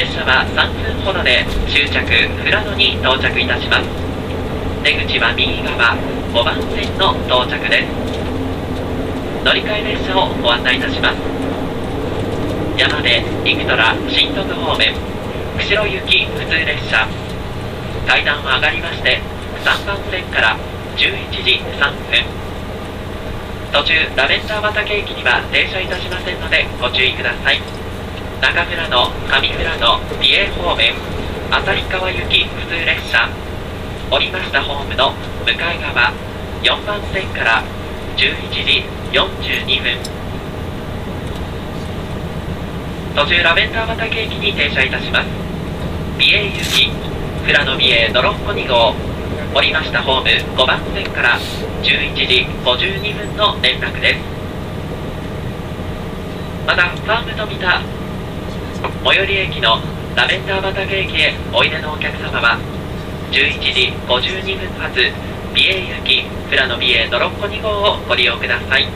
列車は3分ほどで終着富良野に到着いたします。出口は右側5番線の到着です。乗り換え列車をご案内いたします。山手生虎新徳方面釧路行き普通列車、階段を上がりまして3番線から11時3分、途中ラベンダー畑駅には停車いたしませんのでご注意ください。中富良野上富良野美瑛方面旭川行き普通列車、降りましたホームの向かい側4番線から11時42分、途中ラベンダー畑駅に停車いたします。美瑛行き富良野美瑛ドロッコ2号、降りましたホーム5番線から11時52分の連絡です。またファームと見た最寄り駅のラベンダー畑駅へおいでのお客様は11時52分発美瑛行き富良野美瑛ドロッコ2号をご利用ください。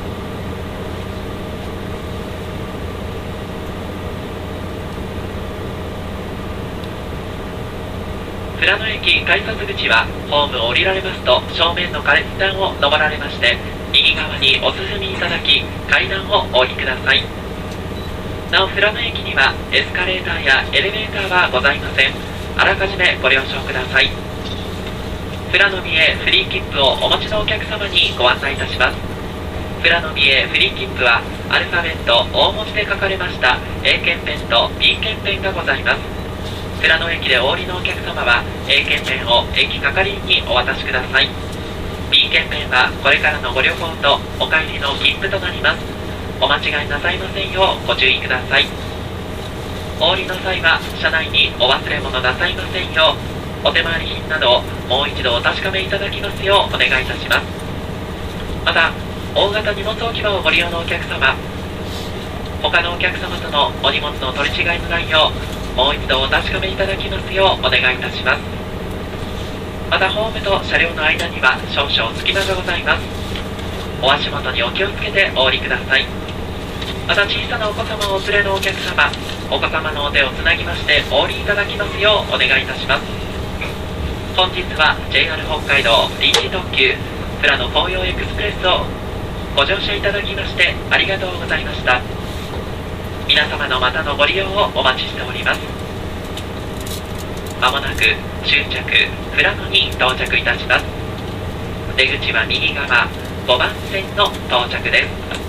富良野駅改札口はホームを降りられますと正面の階段を上られまして右側にお進みいただき階段をお降りください。なお富良野駅にはエスカレーターやエレベーターはございません。あらかじめご了承ください。富良野美瑛フリー切符をお持ちのお客様にご案内いたします。富良野美瑛フリー切符はアルファベット大文字で書かれました A 券ペンと B 券ペンがございます。富良野駅でお降りのお客様は A 券ペンを駅係員にお渡しください。 B 券ペンはこれからのご旅行とお帰りの切符となります。お間違いなさいませんようご注意ください。お降りの際は車内にお忘れ物なさいませんよう、お手回り品などをもう一度お確かめいただきますようお願いいたします。また大型荷物置き場をご利用のお客様、他のお客様とのお荷物の取り違いのないようもう一度お確かめいただきますようお願いいたします。またホームと車両の間には少々隙間がございます。お足元にお気をつけてお降りください。また小さなお子様をお連れのお客様、お子様のお手をつなぎましてお降りいただきますようお願いいたします。本日は JR 北海道臨時特急富良野紅葉エクスプレスをご乗車いただきましてありがとうございました。皆様のまたのご利用をお待ちしております。まもなく終着富良野に到着いたします。出口は右側5番線の到着です。